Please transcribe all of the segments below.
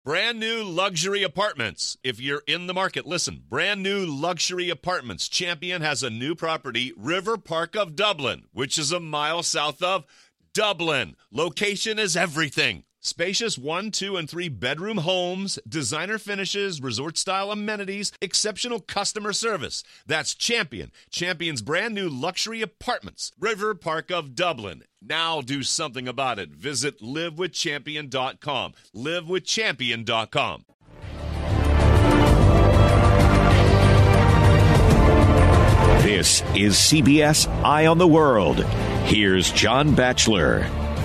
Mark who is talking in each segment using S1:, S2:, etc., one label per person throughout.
S1: Brand new luxury apartments. If you're in the market, listen. Brand new luxury apartments. Champion has a new property, River Park of Dublin, which is a mile south of Dublin. Location is everything. Spacious 1, 2, and 3 bedroom homes, designer finishes, resort-style amenities, exceptional customer service. That's Champion. Champion's brand new luxury apartments, River Park of Dublin. Now do something about it. Visit livewithchampion.com. livewithchampion.com.
S2: This is CBS Eye on the World. Here's John Batchelor.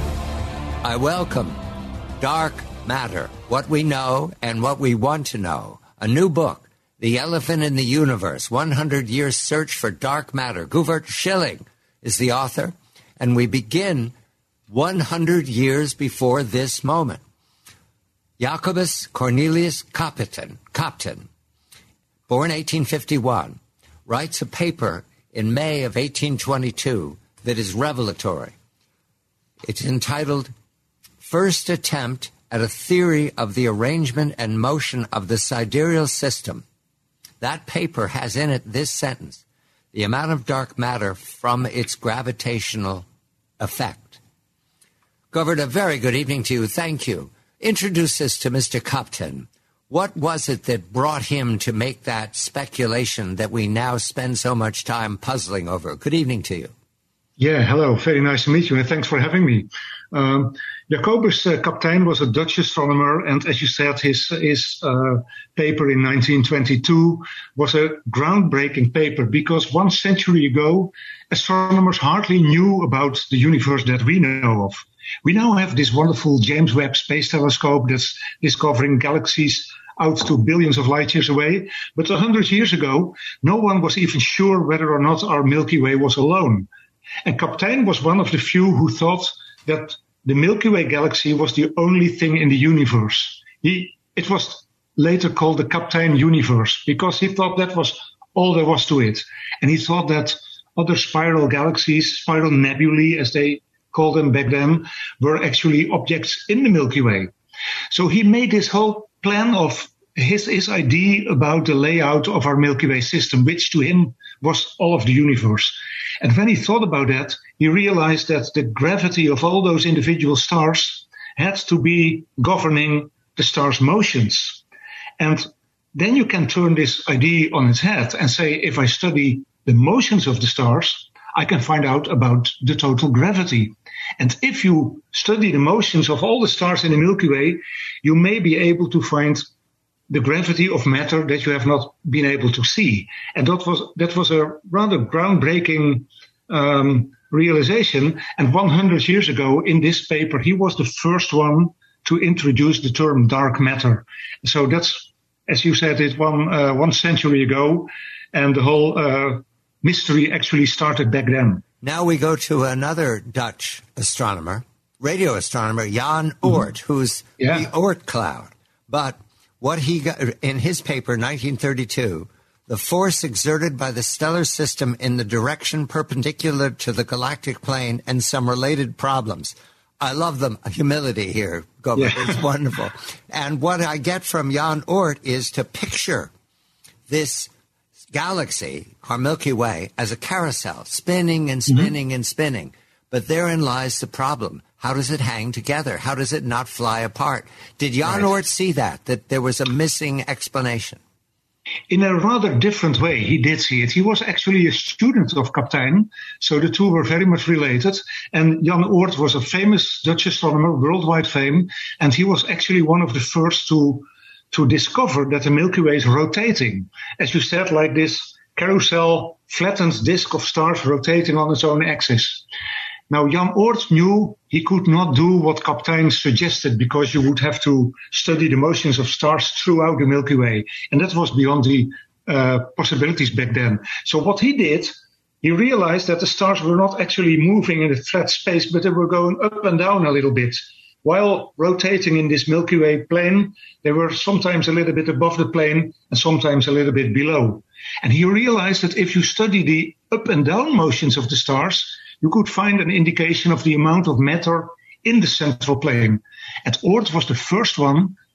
S3: I welcome Dark Matter, What We Know and What We Want to Know. A new book, The Elephant in the Universe, 100 Years Search for Dark Matter. Guvert Schilling is the author, and we begin 100 years before this moment. Jacobus Cornelius Copton, born 1851, writes a paper in May of 1822 that is revelatory. It's entitled First Attempt at a Theory of the Arrangement and Motion of the Sidereal System. That paper has in it this sentence: the amount of dark matter from its gravitational effect. Governor, a very good evening to you. Thank you. Introduce us to Mr. Copton. What was it that brought him to make that speculation that we now spend so much time puzzling over? Good evening to you.
S4: Yeah, hello. Very nice to meet you, and thanks for having me. Jacobus Kapteyn was a Dutch astronomer, and as you said, his paper in 1922 was a groundbreaking paper because 1 century ago, astronomers hardly knew about the universe that we know of. We now have this wonderful James Webb Space Telescope that's discovering galaxies out to billions of light years away. But 100 years ago, no one was even sure whether or not our Milky Way was alone. And Kapteyn was one of the few who thought that the Milky Way galaxy was the only thing in the universe. It was later called the Kapteyn universe because he thought that was all there was to it. And he thought that other spiral galaxies, spiral nebulae as they called them back then, were actually objects in the Milky Way. So he made this whole plan of his idea about the layout of our Milky Way system, which to him was all of the universe. And when he thought about that, he realized that the gravity of all those individual stars had to be governing the stars' motions. And then you can turn this idea on its head and say, if I study the motions of the stars, I can find out about the total gravity. And if you study the motions of all the stars in the Milky Way, you may be able to find the gravity of matter that you have not been able to see. And that was a rather groundbreaking realization. And 100 years ago in this paper, he was the first one to introduce the term dark matter. So that's, as you said, it 1 century ago, and the whole mystery actually started back then.
S3: Now we go to another Dutch astronomer, radio astronomer, Jan Oort, who's the Oort cloud. But what he got in his paper, 1932, the force exerted by the stellar system in the direction perpendicular to the galactic plane and some related problems. I love the humility here, Gobert. Yeah. It's wonderful. And what I get from Jan Oort is to picture this galaxy, our Milky Way, as a carousel, spinning and spinning and spinning. But therein lies the problem. How does it hang together? How does it not fly apart? Did Jan Oort see that there was a missing explanation?
S4: In a rather different way, he did see it. He was actually a student of Kapteyn, so the two were very much related. And Jan Oort was a famous Dutch astronomer, worldwide fame, and he was actually one of the first to discover that the Milky Way is rotating. As you said, like this carousel, flattened disk of stars rotating on its own axis. Now, Jan Oort knew he could not do what Kapteyn suggested because you would have to study the motions of stars throughout the Milky Way. And that was beyond the possibilities back then. So what he did, he realized that the stars were not actually moving in a flat space, but they were going up and down a little bit. While rotating in this Milky Way plane, they were sometimes a little bit above the plane and sometimes a little bit below. And he realized that if you study the up and down motions of the stars, you could find an indication of the amount of matter in the central plane. And Oort was the first one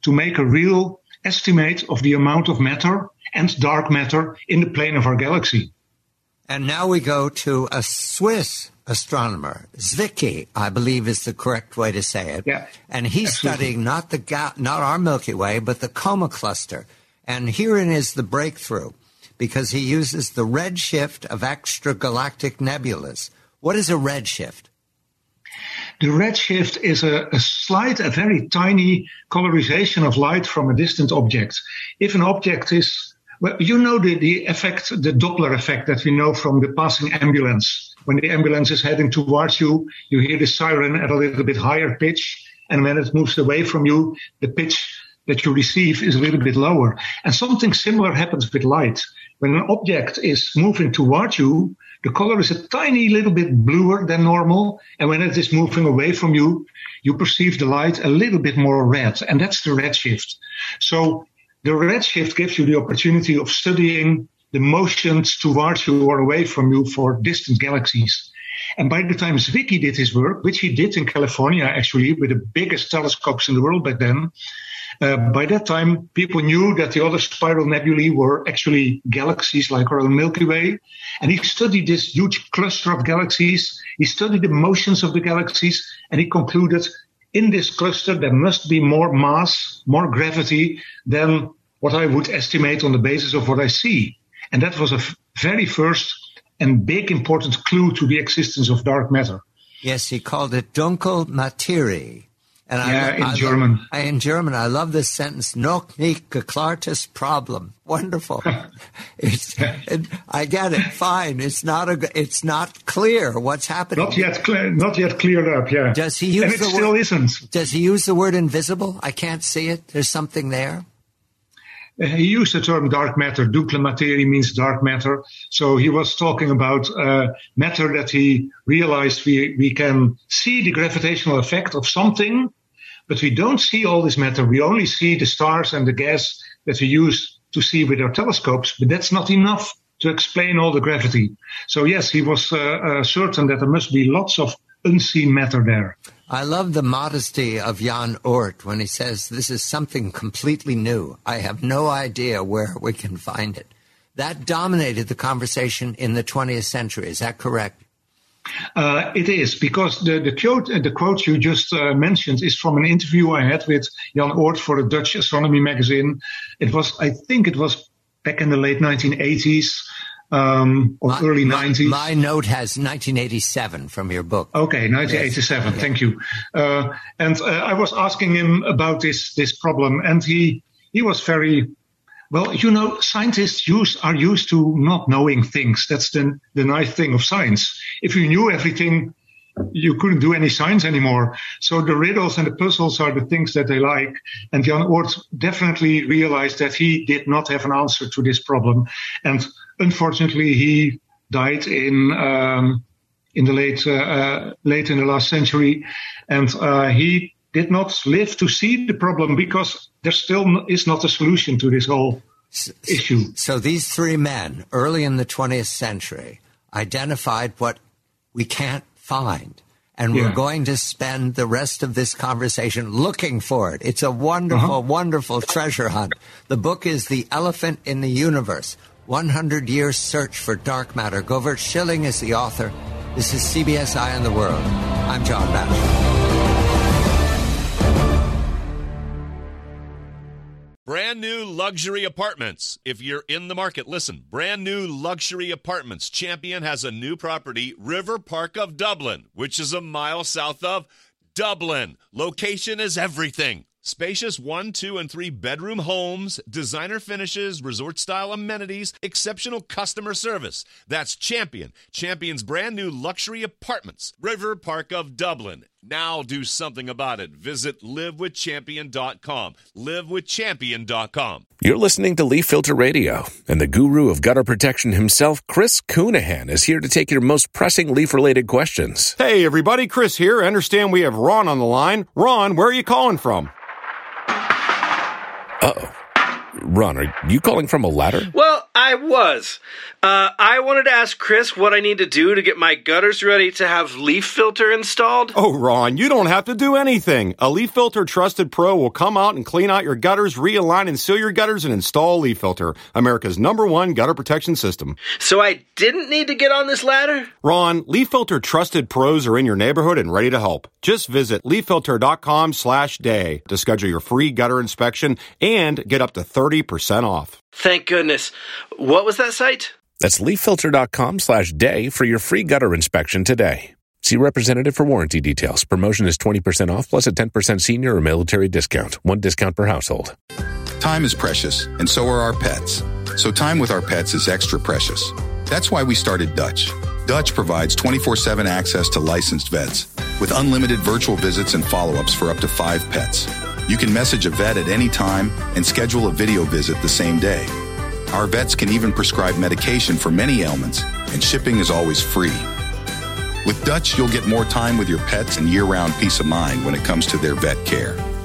S4: to make a real estimate of the amount of matter and dark matter in the plane of our galaxy.
S3: And now we go to a Swiss astronomer, Zwicky, I believe is the correct way to say it.
S4: Yeah,
S3: and he's studying not our Milky Way, but the Coma Cluster. And herein is the breakthrough, because he uses the redshift of extragalactic nebulas. What is a redshift?
S4: The redshift is a very tiny colorization of light from a distant object. If an object is, well, you know the effect, the Doppler effect that we know from the passing ambulance. When the ambulance is heading towards you, you hear the siren at a little bit higher pitch, and when it moves away from you, the pitch that you receive is a little bit lower. And something similar happens with light. When an object is moving towards you, the color is a tiny little bit bluer than normal. And when it is moving away from you, you perceive the light a little bit more red. And that's the redshift. So the redshift gives you the opportunity of studying the motions towards you or away from you for distant galaxies. And by the time Zwicky did his work, which he did in California, actually, with the biggest telescopes in the world back then, by that time, people knew that the other spiral nebulae were actually galaxies like our own Milky Way. And he studied this huge cluster of galaxies. He studied the motions of the galaxies, and he concluded in this cluster there must be more mass, more gravity than what I would estimate on the basis of what I see. And that was a very first and big important clue to the existence of dark matter.
S3: Yes, he called it Dunkel Materie. And
S4: in German.
S3: In German, I love this sentence, noch nicht geklärtes Problem. Wonderful. I get it. Fine. It's not clear what's happening.
S4: Not yet cleared up, yeah.
S3: Does he use
S4: and it still isn't.
S3: Does he use the word invisible? I can't see it. There's something there.
S4: He used the term dark matter. Dunkle materie means dark matter. So he was talking about matter that he realized we can see the gravitational effect of something, but we don't see all this matter. We only see the stars and the gas that we use to see with our telescopes, but that's not enough to explain all the gravity. So yes, he was certain that there must be lots of unseen matter there.
S3: I love the modesty of Jan Oort when he says, this is something completely new. I have no idea where we can find it. That dominated the conversation in the 20th century. Is that correct?
S4: It is, because the quote you just mentioned is from an interview I had with Jan Oort for a Dutch astronomy magazine. I think it was back in the late 1980s. Early 90s.
S3: My note has 1987 from your book.
S4: Okay, 1987. Yes. Thank you. And I was asking him about this problem, and he was very, well, scientists are used to not knowing things. That's the nice thing of science. If you knew everything, you couldn't do any science anymore. So the riddles and the puzzles are the things that they like. And Jan Oort definitely realized that he did not have an answer to this problem. And unfortunately, he died in the late in the last century. And he did not live to see the problem because there still is not a solution to this whole issue.
S3: So these three men, early in the 20th century, identified what we can't find. And we're going to spend the rest of this conversation looking for it. It's a wonderful, wonderful treasure hunt. The book is The Elephant in the Universe, 100 Years Search for Dark Matter. Govert Schilling is the author. This is CBS Eye on the World. I'm John Batchelor.
S1: Brand new luxury apartments. If you're in the market, listen. Brand new luxury apartments. Champion has a new property, River Park of Dublin, which is a mile south of Dublin. Location is everything. Spacious 1, 2, and 3 bedroom homes, designer finishes, resort-style amenities, exceptional customer service. That's Champion. Champion's brand new luxury apartments, River Park of Dublin. Now do something about it. Visit livewithchampion.com. Livewithchampion.com.
S5: You're listening to Leaf Filter Radio, and the guru of gutter protection himself, Chris Coonahan, is here to take your most pressing leaf-related questions.
S6: Hey, everybody. Chris here. I understand we have Ron on the line. Ron, where are you calling from?
S5: Uh-oh. Ron, are you calling from a ladder?
S7: Well, I was. I wanted to ask Chris what I need to do to get my gutters ready to have leaf filter installed.
S6: Oh, Ron, you don't have to do anything. A Leaf Filter Trusted Pro will come out and clean out your gutters, realign and seal your gutters, and install Leaf Filter, America's #1 gutter protection system.
S7: So I didn't need to get on this ladder?
S6: Ron, Leaf Filter Trusted Pros are in your neighborhood and ready to help. Just visit leaffilter.com/day to schedule your free gutter inspection and get up to 30% off.
S7: Thank goodness. What was that site?
S5: That's leaffilter.com/day for your free gutter inspection today. See representative for warranty details. Promotion is 20% off plus a 10% senior or military discount. One discount per household.
S8: Time is precious, and so are our pets. So time with our pets is extra precious. That's why we started Dutch. Dutch provides 24/7 access to licensed vets with unlimited virtual visits and follow-ups for up to 5 pets. You can message a vet at any time and schedule a video visit the same day. Our vets can even prescribe medication for many ailments, and shipping is always free. With Dutch, you'll get more time with your pets and year-round peace of mind when it comes to their vet care.